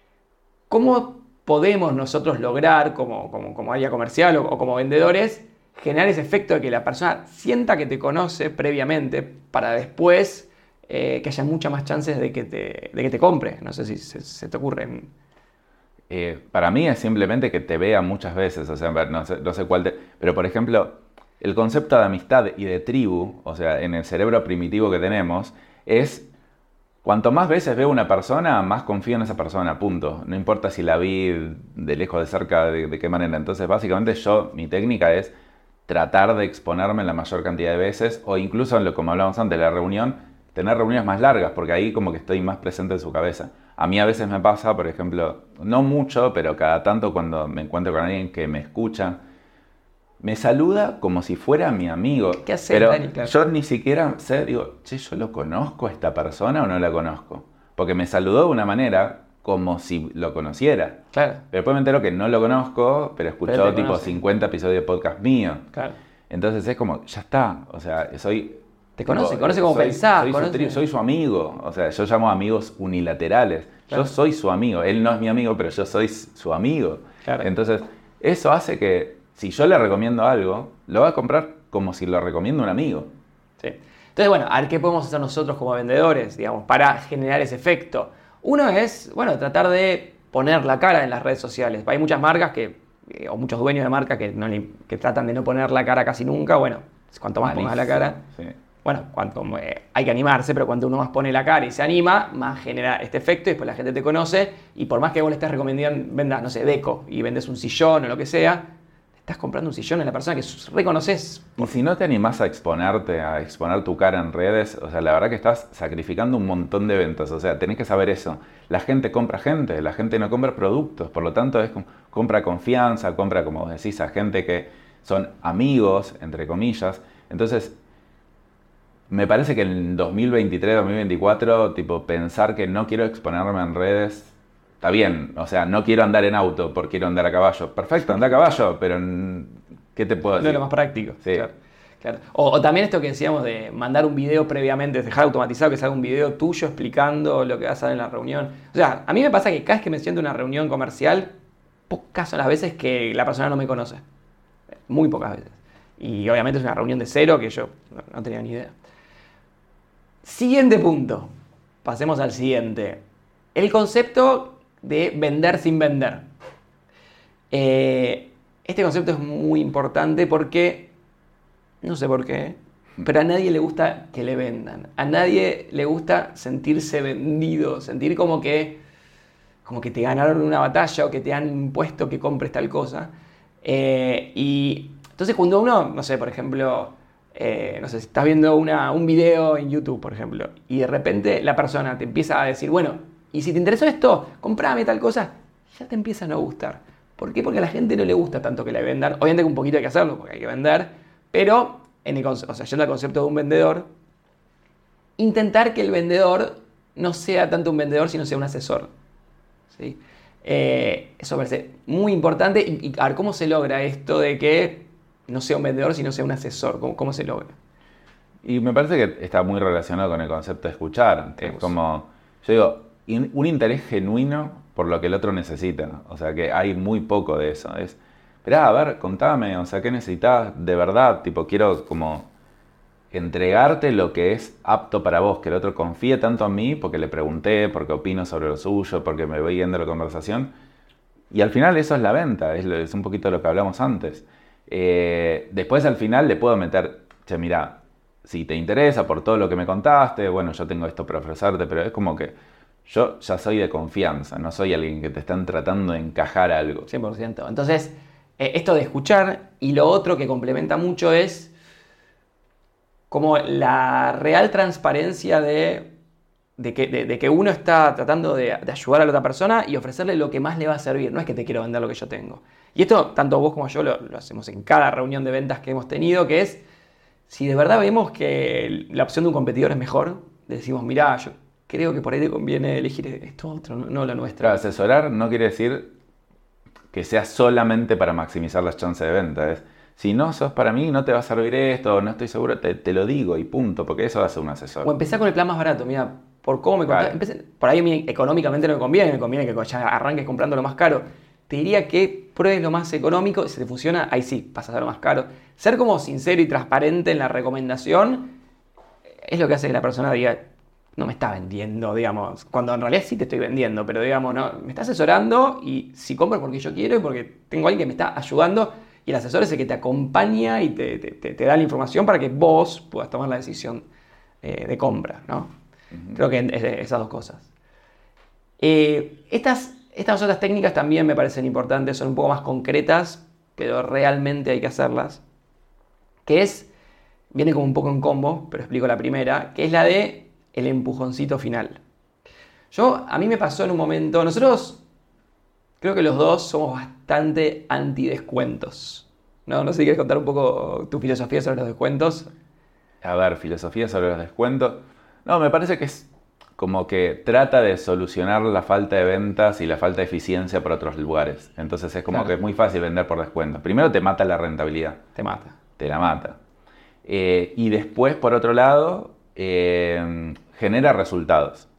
¿cómo podemos nosotros lograr, como, como, como área comercial o, o como vendedores, generar ese efecto de que la persona sienta que te conoce previamente para después eh, que haya muchas más chances de que te, de que te compre? No sé si se, se te ocurre.
Eh, para mí es simplemente que te vea muchas veces, o sea, no sé, no sé cuál te... Pero, por ejemplo, el concepto de amistad y de tribu, o sea, en el cerebro primitivo que tenemos, es... Cuanto más veces veo una persona, más confío en esa persona, punto. No importa si la vi de lejos, de cerca, de, de qué manera. Entonces, básicamente yo, mi técnica es tratar de exponerme la mayor cantidad de veces, o incluso, en lo, como hablábamos antes, la reunión, tener reuniones más largas, porque ahí como que estoy más presente en su cabeza. A mí a veces me pasa, por ejemplo, no mucho, pero cada tanto cuando me encuentro con alguien que me escucha, me saluda como si fuera mi amigo.
¿Qué haces,
pero
Dani? Claro.
yo ni siquiera sé, digo, che, ¿yo lo conozco a esta persona o no la conozco? Porque me saludó de una manera como si lo conociera.
Claro.
Pero después me entero que no lo conozco, pero escuchó
Pero te
tipo
conoce.
cincuenta episodios de podcast mío.
Claro.
Entonces es como, ya está, o sea, soy...
Te conoce,
tipo,
conoce cómo
soy-
pensás,
Soy,
conoce-
Su, tri- soy su amigo, o sea, yo llamo amigos unilaterales.
Claro.
Yo soy su amigo, él no es mi amigo, pero yo soy su amigo.
Claro.
Entonces, eso hace que si yo le recomiendo algo, lo va a comprar como si lo recomiendo a un amigo.
Sí. Entonces, bueno, a ver qué podemos hacer nosotros como vendedores, digamos, para generar ese efecto. Uno es, bueno, tratar de poner la cara en las redes sociales. Hay muchas marcas que, eh, o muchos dueños de marca que, no le- que tratan de no poner la cara casi nunca. Bueno, cuanto más pongas la cara,
Sí.
bueno, cuanto, eh, hay que animarse, pero cuanto uno más pone la cara y se anima, más genera este efecto y después la gente te conoce y por más que vos le estés recomendando, vendas, no sé, deco y vendes un sillón o lo que sea, estás comprando un sillón a la persona que reconoces.
Y si no te animás a exponerte, a exponer tu cara en redes, o sea, la verdad que estás sacrificando un montón de ventas. O sea, tenés que saber eso. La gente compra gente, la gente no compra productos. Por lo tanto, es como, compra confianza, compra, como vos decís, a gente que son amigos, entre comillas. Entonces, me parece que en dos mil veintitrés, dos mil veinticuatro, tipo, pensar que no quiero exponerme en redes, está bien. O sea, no quiero andar en auto porque quiero andar a caballo. Perfecto, anda a caballo, pero ¿qué te puedo decir?
No es lo más práctico.
Sí.
Claro, claro. O, o también esto que decíamos de mandar un video previamente, dejar automatizado que salga un video tuyo explicando lo que vas a hacer en la reunión. O sea, a mí me pasa que cada vez que me siento en una reunión comercial, pocas son las veces que la persona no me conoce. Muy pocas veces. Y obviamente es una reunión de cero que yo no, no tenía ni idea. Siguiente punto. Pasemos al siguiente. El concepto de vender sin vender. Eh, este concepto es muy importante porque, no sé por qué, pero a nadie le gusta que le vendan. A nadie le gusta sentirse vendido, sentir como que, como que te ganaron una batalla o que te han impuesto que compres tal cosa. Eh, y entonces cuando uno, no sé, por ejemplo... Eh, no sé, si estás viendo una, un video en YouTube, por ejemplo, y de repente la persona te empieza a decir, bueno, y si te interesó esto, comprame tal cosa, ya te empieza a no gustar. ¿Por qué? Porque a la gente no le gusta tanto que le vendan. Obviamente que un poquito hay que hacerlo, porque hay que vender, pero, en el, o sea, yendo al concepto de un vendedor, intentar que el vendedor no sea tanto un vendedor, sino sea un asesor. ¿Sí? Eh, eso me parece muy importante. Y, y a ver, ¿cómo se logra esto de que no sea un vendedor, sino sea un asesor? ¿Cómo, cómo se logra?
Y me parece que está muy relacionado con el concepto de escuchar. Es como, yo digo, in, un interés genuino por lo que el otro necesita. O sea, que hay muy poco de eso. Es, esperá, a ver, contame, o sea, ¿qué necesitas de verdad? Tipo, quiero como entregarte lo que es apto para vos, que el otro confíe tanto en mí porque le pregunté, porque opino sobre lo suyo, porque me voy yendo la conversación. Y al final eso es la venta, es, es un poquito lo que hablamos antes. Eh, después al final le puedo meter, che, mirá, si te interesa por todo lo que me contaste, bueno, yo tengo esto para ofrecerte, pero es como que yo ya soy de confianza, no soy alguien que te están tratando de encajar algo.
cien por ciento. Entonces, eh, esto de escuchar, y lo otro que complementa mucho es como la real transparencia de, de, que, de, de que uno está tratando de, de ayudar a la otra persona y ofrecerle lo que más le va a servir. No es que te quiero vender lo que yo tengo. Y esto, tanto vos como yo, lo, lo hacemos en cada reunión de ventas que hemos tenido, que es, si de verdad vemos que la opción de un competidor es mejor, le decimos, mirá, yo creo que por ahí te conviene elegir esto otro, no, no lo nuestro.
Claro, asesorar no quiere decir que sea solamente para maximizar las chances de venta. Es, si no sos para mí, no te va a servir esto, no estoy seguro, te, te lo digo y punto, porque eso hace un asesor.
O empezar con el plan más barato, mira, por cómo me contás,
Claro.
empecé- por ahí a mí económicamente no me conviene, me conviene que ya arranques comprando lo más caro. Te diría que pruebes lo más económico y si te funciona, ahí sí, pasas a lo más caro. Ser como sincero y transparente en la recomendación es lo que hace que la persona diga, no me está vendiendo, digamos, cuando en realidad sí te estoy vendiendo, pero digamos, no, me está asesorando y si compro porque yo quiero y porque tengo a alguien que me está ayudando y el asesor es el que te acompaña y te, te- te- te da la información para que vos puedas tomar la decisión eh, de compra, ¿no?
Ujú.
Creo que es de esas dos cosas. Eh, estas, estas otras técnicas también me parecen importantes, son un poco más concretas, pero realmente hay que hacerlas. Que es, viene como un poco en combo, pero explico la primera, que es la de el empujoncito final. Yo, a mí me pasó en un momento, nosotros creo que los dos somos bastante anti-descuentos. No, no sé si quieres contar un poco tu filosofía sobre los descuentos.
A ver, filosofía sobre los descuentos. No, me parece que es como que trata de solucionar la falta de ventas y la falta de eficiencia por otros lugares. Entonces es como
Claro.
que es muy fácil vender por descuento. Primero te mata la rentabilidad,
Te mata.
te la mata. Eh, y después, por otro lado, eh, genera resultados.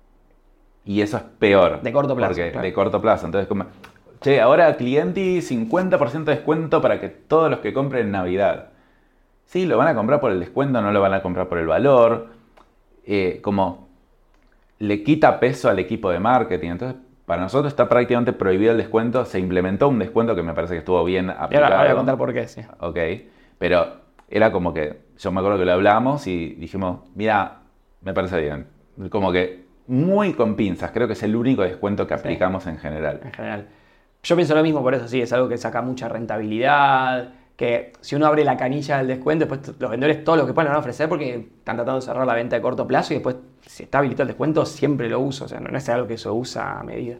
Y eso es peor.
De corto plazo,
Porque
claro.
de corto plazo. Entonces, como, che, ahora cliente cincuenta por ciento de descuento para que todos los que compren en Navidad. Sí, lo van a comprar por el descuento, no lo van a comprar por el valor. Eh, como le quita peso al equipo de marketing. Entonces, para nosotros está prácticamente prohibido el descuento. Se implementó un descuento que me parece que estuvo bien
Y
aplicado.
ahora voy a contar por qué, sí.
Ok, pero era como que, yo me acuerdo que lo hablamos y dijimos, mira, me parece bien. Como que muy con pinzas, creo que es el único descuento que aplicamos en general.
En general. Yo pienso lo mismo, por eso sí, es algo que saca mucha rentabilidad, que si uno abre la canilla del descuento, después los vendedores todo lo que puedan van a ofrecer porque están tratando de cerrar la venta de corto plazo y después si está habilitado el descuento siempre lo uso, o sea, no, no es algo que se usa a medida.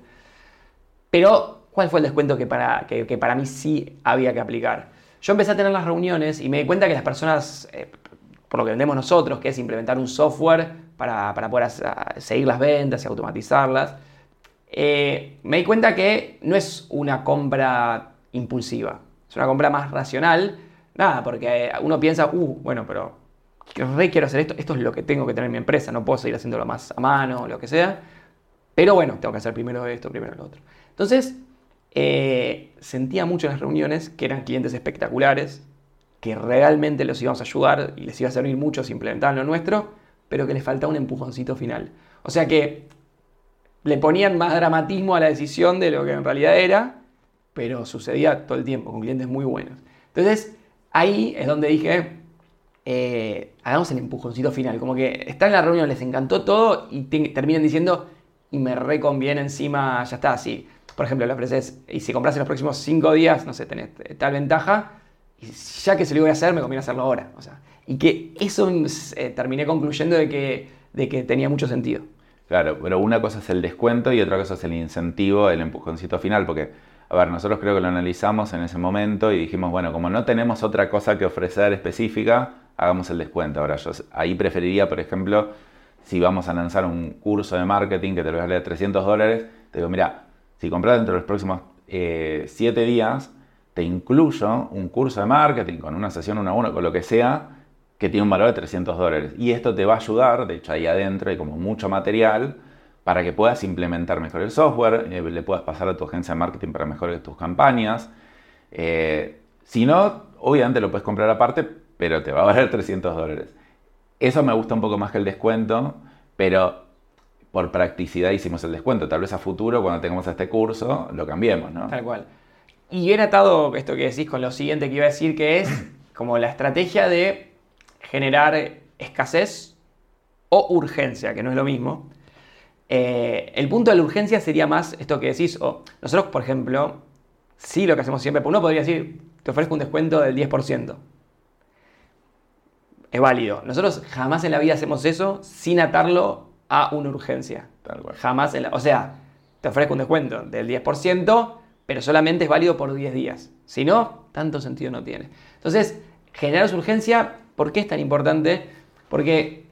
Pero, ¿cuál fue el descuento que para, que, que para mí sí había que aplicar? Yo empecé a tener las reuniones y me di cuenta que las personas, eh, por lo que vendemos nosotros, que es implementar un software para, para poder hacer, seguir las ventas y automatizarlas, eh, me di cuenta que no es una compra impulsiva, es una compra más racional. Nada, porque uno piensa, uh, bueno, pero re quiero hacer esto, esto es lo que tengo que tener en mi empresa, no puedo seguir haciéndolo más a mano o lo que sea, pero bueno, tengo que hacer primero esto, primero lo otro. Entonces, eh, sentía mucho en las reuniones que eran clientes espectaculares, que realmente los íbamos a ayudar y les iba a servir mucho si implementaban lo nuestro, pero que les faltaba un empujoncito final. O sea que le ponían más dramatismo a la decisión de lo que en realidad era, pero sucedía todo el tiempo con clientes muy buenos. Entonces, ahí es donde dije, eh, hagamos el empujoncito final. Como que están en la reunión, les encantó todo y te, terminan diciendo, y me reconviene encima, ya está, así. Por ejemplo, le ofreces, y si compras en los próximos cinco días, no sé, tenés tal ventaja, y ya que se lo voy a hacer, me conviene hacerlo ahora. O sea, y que eso eh, terminé concluyendo de que, de que tenía mucho sentido.
Claro, pero una cosa es el descuento y otra cosa es el incentivo, el empujoncito final, porque, a ver, nosotros creo que lo analizamos en ese momento y dijimos, bueno, como no tenemos otra cosa que ofrecer específica, hagamos el descuento. Ahora, yo ahí preferiría, por ejemplo, si vamos a lanzar un curso de marketing que te lo voy a leer trescientos dólares, te digo, mira, si compras dentro de los próximos siete días, te incluyo un curso de marketing con una sesión uno a uno, con lo que sea, que tiene un valor de trescientos dólares. Y esto te va a ayudar, de hecho ahí adentro hay como mucho material, para que puedas implementar mejor el software, eh, le puedas pasar a tu agencia de marketing para mejorar tus campañas. Eh, si no, obviamente lo puedes comprar aparte, pero te va a valer trescientos dólares. Eso me gusta un poco más que el descuento, pero por practicidad hicimos el descuento. Tal vez a futuro, cuando tengamos este curso, lo cambiemos, ¿no?
Tal cual. Y bien atado esto que decís con lo siguiente que iba a decir, que es como la estrategia de generar escasez o urgencia, que no es lo mismo. Eh, el punto de la urgencia sería más esto que decís, o nosotros, por ejemplo, sí lo que hacemos siempre, uno podría decir, te ofrezco un descuento del diez por ciento. Es válido. Nosotros jamás en la vida hacemos eso sin atarlo a una urgencia.
Tal cual.
Jamás en la, o sea, te ofrezco un descuento del diez por ciento, pero solamente es válido por diez días. Si no, tanto sentido no tiene. Entonces, generar esa urgencia, ¿por qué es tan importante? Porque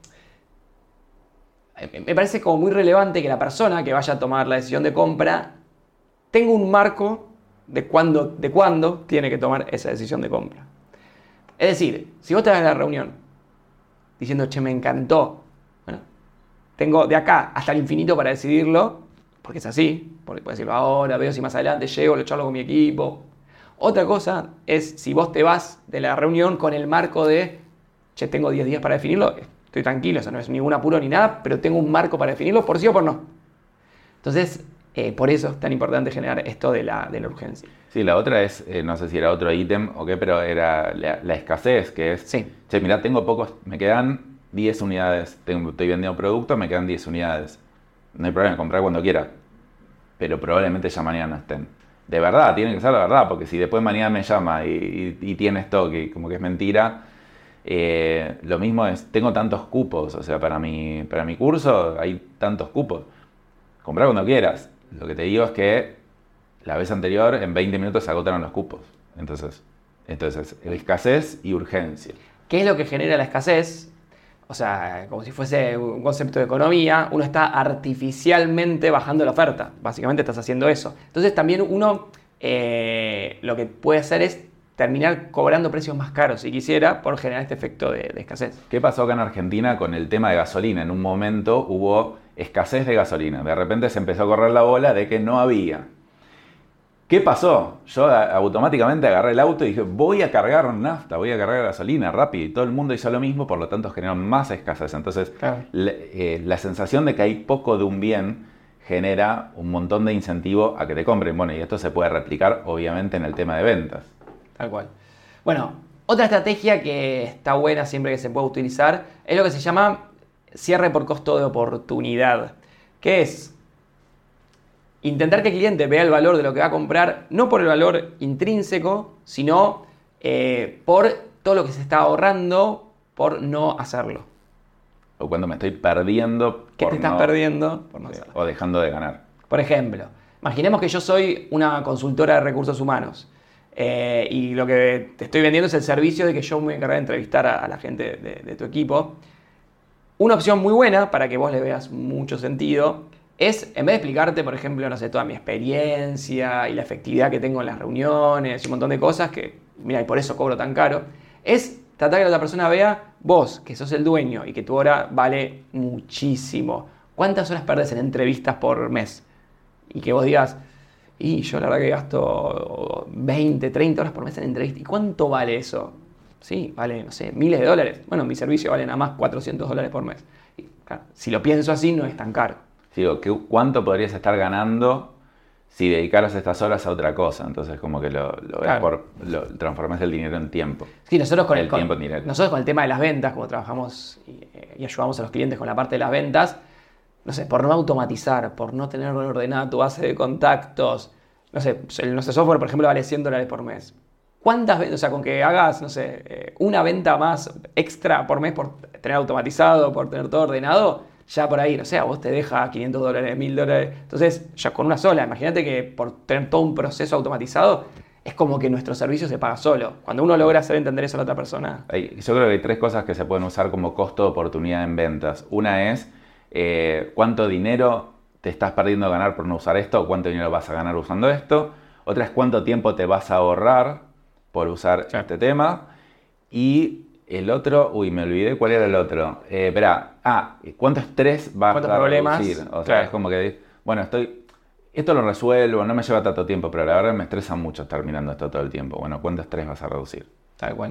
me parece como muy relevante que la persona que vaya a tomar la decisión de compra tenga un marco de cuándo, de cuándo tiene que tomar esa decisión de compra. Es decir, si vos te vas a la reunión diciendo, che, me encantó, bueno, tengo de acá hasta el infinito para decidirlo, porque es así, porque puedo decirlo ahora, veo si más adelante llego, lo charlo con mi equipo. Otra cosa es si vos te vas de la reunión con el marco de, che, tengo diez días para definirlo, estoy tranquilo, eso no es ningún apuro ni nada, pero tengo un marco para definirlo por sí o por no. Entonces, eh, por eso es tan importante generar esto de la, de la urgencia.
Sí, la otra es, eh, no sé si era otro ítem o qué, pero era la, la escasez, que es,
sí.
Che, mirá, tengo pocos, me quedan diez unidades, tengo, estoy vendiendo producto, me quedan diez unidades. No hay problema, comprar cuando quiera, pero probablemente ya mañana estén. De verdad, tiene que ser la verdad, porque si después mañana me llama y, y, y tiene stock y como que es mentira, eh, lo mismo es, tengo tantos cupos, o sea, para mi, para mi curso hay tantos cupos. Comprar cuando quieras. Lo que te digo es que la vez anterior, en veinte minutos se agotaron los cupos. Entonces, entonces escasez y urgencia.
¿Qué es lo que genera la escasez? O sea, como si fuese un concepto de economía, uno está artificialmente bajando la oferta. Básicamente estás haciendo eso. Entonces también uno eh, lo que puede hacer es terminar cobrando precios más caros, si quisiera, por generar este efecto de, de escasez.
¿Qué pasó acá en Argentina con el tema de gasolina? En un momento hubo escasez de gasolina. De repente se empezó a correr la bola de que no había. ¿Qué pasó? Yo automáticamente agarré el auto y dije, voy a cargar nafta, voy a cargar gasolina rápido. Y todo el mundo hizo lo mismo, por lo tanto generó más escasez. Entonces,
claro.
la, eh, la sensación de que hay poco de un bien genera un montón de incentivo a que te compren. Bueno, y esto se puede replicar, obviamente, en el tema de ventas.
Tal cual. Bueno, otra estrategia que está buena siempre que se pueda utilizar es lo que se llama cierre por costo de oportunidad. ¿Qué es? intentar que el cliente vea el valor de lo que va a comprar, no por el valor intrínseco, sino eh, por todo lo que se está ahorrando por no hacerlo.
O cuando me estoy perdiendo.
¿Qué
por
te estás
no-
perdiendo por no hacerlo?
O dejando de ganar.
Por ejemplo, imaginemos que yo soy una consultora de recursos humanos eh, y lo que te estoy vendiendo es el servicio de que yo me voy a encargar de entrevistar a, a la gente de, de tu equipo. Una opción muy buena para que vos le veas mucho sentido es, en vez de explicarte, por ejemplo, no sé, toda mi experiencia y la efectividad que tengo en las reuniones y un montón de cosas que, mira, y por eso cobro tan caro, es tratar que la otra persona vea vos, que sos el dueño y que tu hora vale muchísimo. ¿Cuántas horas perdes en entrevistas por mes? Y que vos digas, y yo la verdad que gasto veinte, treinta horas por mes en entrevistas. ¿Y cuánto vale eso? Sí, vale, no sé, miles de dólares. Bueno, mi servicio vale nada más cuatrocientos dólares por mes. Y, claro, si lo pienso así, no es tan caro.
Digo, ¿qué- ¿cuánto podrías estar ganando si dedicaras estas horas a otra cosa? Entonces, como que lo, lo ves
Claro.
por. Lo, transformás el dinero en tiempo.
Sí, nosotros con el,
El
con-
tiempo en dinero.
nosotros con el tema de las ventas, como trabajamos y, eh, y ayudamos a los clientes con la parte de las ventas, no sé, por no automatizar, por no tener ordenada tu base de contactos, no sé, el- nuestro software, por ejemplo, vale cien dólares por mes. ¿Cuántas veces, o sea, con que hagas, no sé, eh, una venta más extra por mes por tener automatizado, por tener todo ordenado, ya por ahí, no sé, a vos te deja quinientos dólares, mil dólares. Entonces, ya con una sola, imagínate que por tener todo un proceso automatizado, es como que nuestro servicio se paga solo. Cuando uno logra hacer entender eso a la otra persona.
Hay- yo creo que hay tres cosas que se pueden usar como costo de oportunidad en ventas. Una es eh, cuánto dinero te estás perdiendo de ganar por no usar esto, o cuánto dinero vas a ganar usando esto. Otra es cuánto tiempo te vas a ahorrar por usar
Sí.
este tema. Y el otro, uy, me olvidé cuál era el otro. Eh, espera, ah, ¿cuánto estrés va a
¿Cuántos
a
problemas?
reducir? O sea,
Claro.
es como que, bueno, estoy, esto lo resuelvo, no me lleva tanto tiempo, pero la verdad me estresa mucho estar mirando esto todo el tiempo. Bueno, ¿cuánto estrés vas a reducir?
Tal cual.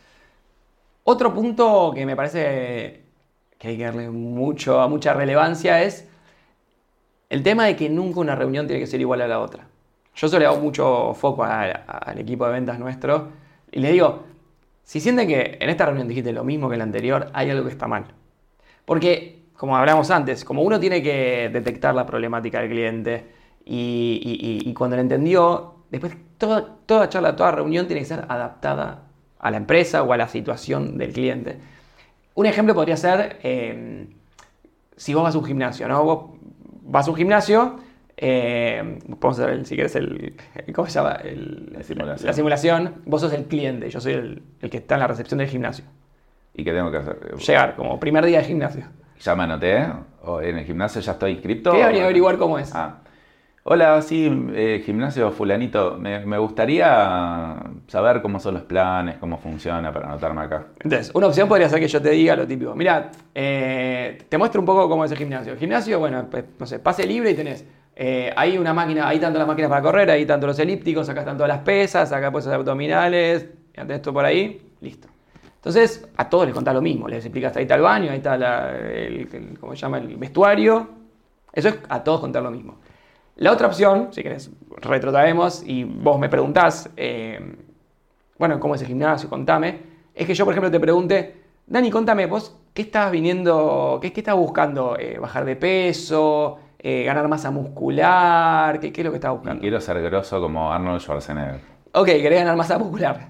Otro punto que me parece que hay que darle mucho, mucha relevancia es el tema de que nunca una reunión tiene que ser igual a la otra. Yo solo le hago mucho foco a- a- al equipo de ventas nuestro y le digo, si sienten que en esta reunión dijiste lo mismo que en la anterior, hay algo que está mal. Porque, como hablamos antes, como uno tiene que detectar la problemática del cliente y, y- y- y cuando la entendió, después toda, toda charla, toda reunión tiene que ser adaptada a la empresa o a la situación del cliente. Un ejemplo podría ser, eh, si vos vas a un gimnasio, ¿no? Vos vas a un gimnasio, eh, podemos hacer, el, si querés, el, ¿cómo se llama? El-
La simulación.
la simulación. Vos sos el cliente, yo soy el, el que está en la recepción del gimnasio.
¿Y qué tengo que hacer?
Llegar, como primer día de gimnasio.
¿Ya me anoté? ¿O en el gimnasio ya estoy inscrito?
Quería venir a averiguar cómo es.
Ah. Hola, sí, eh, gimnasio fulanito. Me, me gustaría saber cómo son los planes, cómo funciona para anotarme acá.
Entonces, una opción podría ser que yo te diga lo típico. Mira, eh, te muestro un poco cómo es el gimnasio. El gimnasio, bueno, pues, no sé, pase libre y tenés eh, ahí una máquina, ahí tanto las máquinas para correr, ahí tanto los elípticos, acá están todas las pesas, acá puedes hacer abdominales, antes esto por ahí, listo. Entonces, a todos les contás lo mismo. Les explicas, ahí está el baño, ahí está la- el, el- ¿cómo se llama? El vestuario. Eso es a todos contar lo mismo. La otra opción, si querés, retrotraemos y vos me preguntás, eh, bueno, ¿cómo es el gimnasio? Contame. Es que yo, por ejemplo, te pregunte, Dani, contame, vos, ¿qué estás viniendo, qué, qué estás buscando? Eh, ¿Bajar de peso? Eh, ¿Ganar masa muscular? ¿Qué, qué es lo que estás
Y
buscando?
quiero ser grosso como Arnold Schwarzenegger.
Ok, querés ganar masa muscular.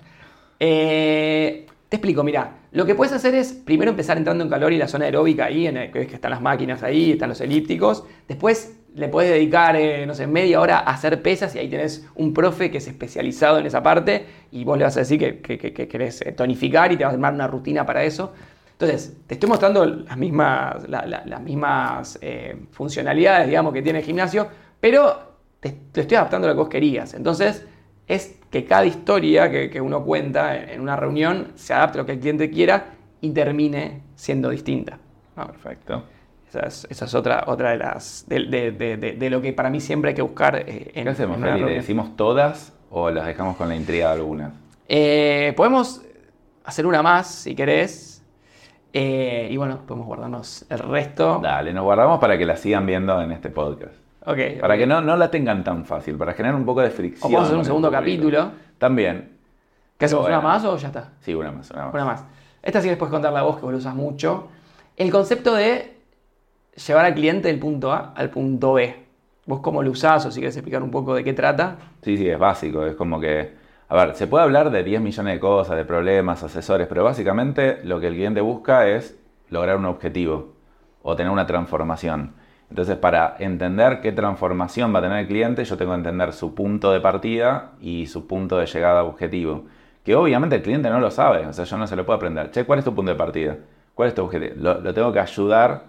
Eh, te explico, mira, lo que puedes hacer es primero empezar entrando en calor y la zona aeróbica ahí, en el, que ves que están las máquinas ahí, están los elípticos. Después le puedes dedicar, eh, no sé, media hora a hacer pesas y ahí tenés un profe que es especializado en esa parte y vos le vas a decir que, que, que- que querés eh, tonificar y te vas a armar una rutina para eso. Entonces, te estoy mostrando las mismas, la- la- las mismas eh, funcionalidades, digamos, que tiene el gimnasio, pero te, te estoy adaptando a lo que vos querías. Entonces, es que cada historia que, que uno cuenta en, en una reunión se adapte a lo que el cliente quiera y termine siendo distinta. ¿no?
Perfecto.
Esa es, esa es otra, otra de las de, de- de- de- de lo que para mí siempre hay que buscar eh, en,
¿Qué hacemos,
en una
Feli? ¿Le
reunión.
decimos todas o las dejamos con la intriga de algunas?
Eh, podemos hacer una más si querés. Eh, y bueno, podemos guardarnos el resto.
Dale, nos guardamos para que la sigan viendo en este podcast.
Ok,
Para
ok.
que no, no la tengan tan fácil, para generar un poco de
O
fricción.
podemos hacer un
con el
segundo
público.
capítulo.
También.
¿Qué hacemos?
Bueno.
¿Una más o ya está?
Sí, una más, una más.
Una más. Esta sí después contarla a vos, que vos lo usas mucho. El concepto de llevar al cliente del punto A al punto B. ¿Vos cómo lo usás o si querés explicar un poco de qué trata?
Sí, sí, es básico. Es como que, a ver, se puede hablar de diez millones de cosas, de problemas, asesores, pero básicamente lo que el cliente busca es lograr un objetivo o tener una transformación. Entonces, para entender qué transformación va a tener el cliente, yo tengo que entender su punto de partida y su punto de llegada a objetivo. Que obviamente el cliente no lo sabe, o sea, yo no se lo puedo aprender. Che, ¿cuál es tu punto de partida? ¿Cuál es tu objetivo? Lo, lo tengo que ayudar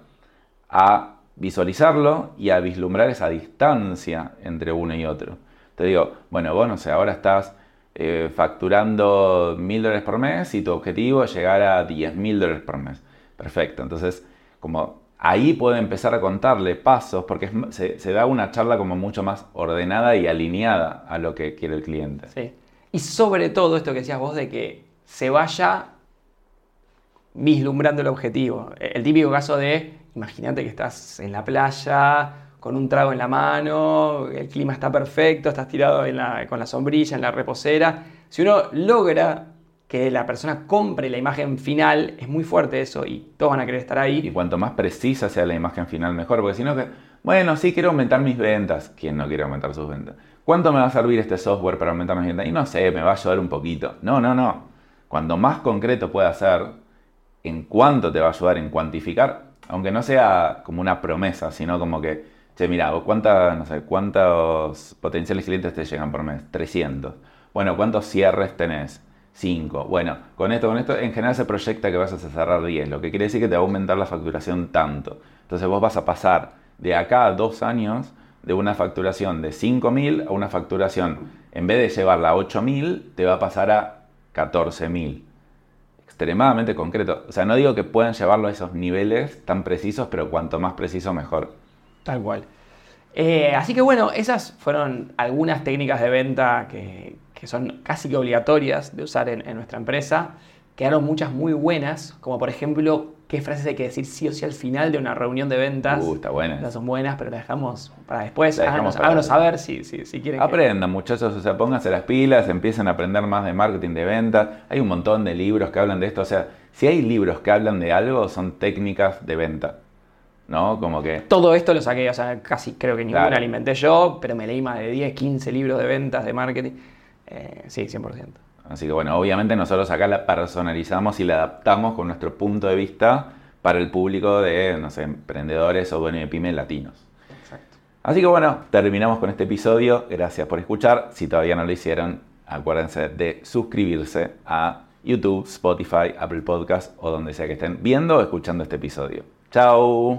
a visualizarlo y a vislumbrar esa distancia entre uno y otro. Te digo, bueno, vos no sé, ahora estás eh, facturando mil dólares por mes y tu objetivo es llegar a diez mil dólares por mes. Perfecto, entonces como ahí puedo empezar a contarle pasos porque es, se, se da una charla como mucho más ordenada y alineada a lo que quiere el cliente.
Sí. Y sobre todo esto que decías vos de que se vaya vislumbrando el objetivo. El típico caso de, imagínate que estás en la playa con un trago en la mano, el clima está perfecto, estás tirado en la, con la sombrilla, en la reposera. Si uno logra que la persona compre la imagen final, es muy fuerte eso y todos van a querer estar ahí.
Y cuanto más precisa sea la imagen final, mejor. Porque si no, que, bueno, sí quiero aumentar mis ventas. ¿Quién no quiere aumentar sus ventas? ¿Cuánto me va a servir este software para aumentar mis ventas? Y no sé, me va a ayudar un poquito. No, no, no. Cuanto más concreto pueda ser, en cuánto te va a ayudar en cuantificar, aunque no sea como una promesa, sino como que, che, mira, ¿cuánta, no sé, ¿cuántos potenciales clientes te llegan por mes? trescientos. Bueno, ¿cuántos cierres tenés? cinco. Bueno, con esto, con esto, en general se proyecta que vas a cerrar diez, lo que quiere decir que te va a aumentar la facturación tanto. Entonces vos vas a pasar de acá a dos años de una facturación de cinco mil a una facturación, en vez de llevarla a ocho mil, te va a pasar a catorce mil. Extremadamente concreto. O sea, no digo que puedan llevarlo a esos niveles tan precisos, pero cuanto más preciso, mejor.
Tal cual. Eh, así que bueno, esas fueron algunas técnicas de venta que, que son casi que obligatorias de usar en, en nuestra empresa. Quedaron muchas muy buenas, como por ejemplo, qué frases hay que decir sí o sí al final de una reunión de ventas.
Uh, está buena.
Esas son buenas, pero las dejamos para después.
La
Háganos,
para
háganos saber si, si, si quieren.
Aprendan, que... muchachos, o sea, pónganse las pilas, empiecen a aprender más de marketing de ventas. Hay un montón de libros que hablan de esto. O sea, si hay libros que hablan de algo, son técnicas de venta. ¿No? Como que...
Todo esto lo saqué, o sea, casi creo que ninguna
Claro.
la inventé yo, pero me leí más de diez, quince libros de ventas, de marketing. Eh, sí, cien por ciento.
Así que bueno, obviamente nosotros acá la personalizamos y la adaptamos con nuestro punto de vista para el público de, no sé, emprendedores o dueños de pymes latinos.
Exacto.
Así que bueno, terminamos con este episodio. Gracias por escuchar. Si todavía no lo hicieron, acuérdense de suscribirse a YouTube, Spotify, Apple Podcast o donde sea que estén viendo o escuchando este episodio. ¡Chao!